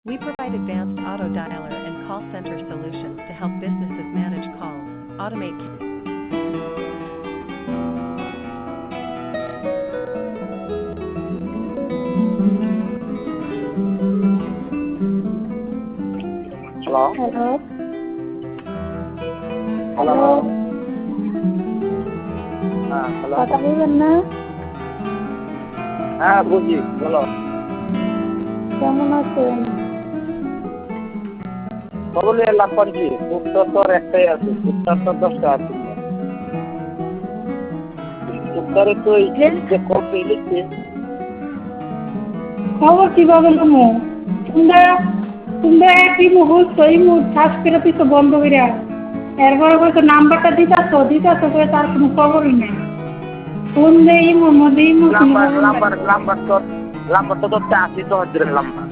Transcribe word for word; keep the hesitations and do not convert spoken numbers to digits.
We provide advanced auto dialer and call center solutions to help businesses manage calls, automate. Hello. Hello. Hello. Hello. হ্যাঁ hello কথা বলবেন না? হ্যাঁ বুঝি বলো। কেমন আছেন? বলে এলাম কি উত্তর তো একটাই আছে, উত্তর তো দশটা আছে। উত্তরে তো এই যে কপি লিখছে খবর কিভাবে নেবো? তোমরা তোমরা একই মুহূর্ত এই মুহূর্ত শ্বাস করে পিছু বন্ধ করিয়া এরপরে হয়তো নাম্বারটা দিতাছ দিতাছ করে তার কোনো খবরই নেই। ফোন দেই মোর মধ্যেই নাম্বার নাম্বার নাম্বার তো নাম্বার তো তো আশি তো হচ্ছে নাম্বার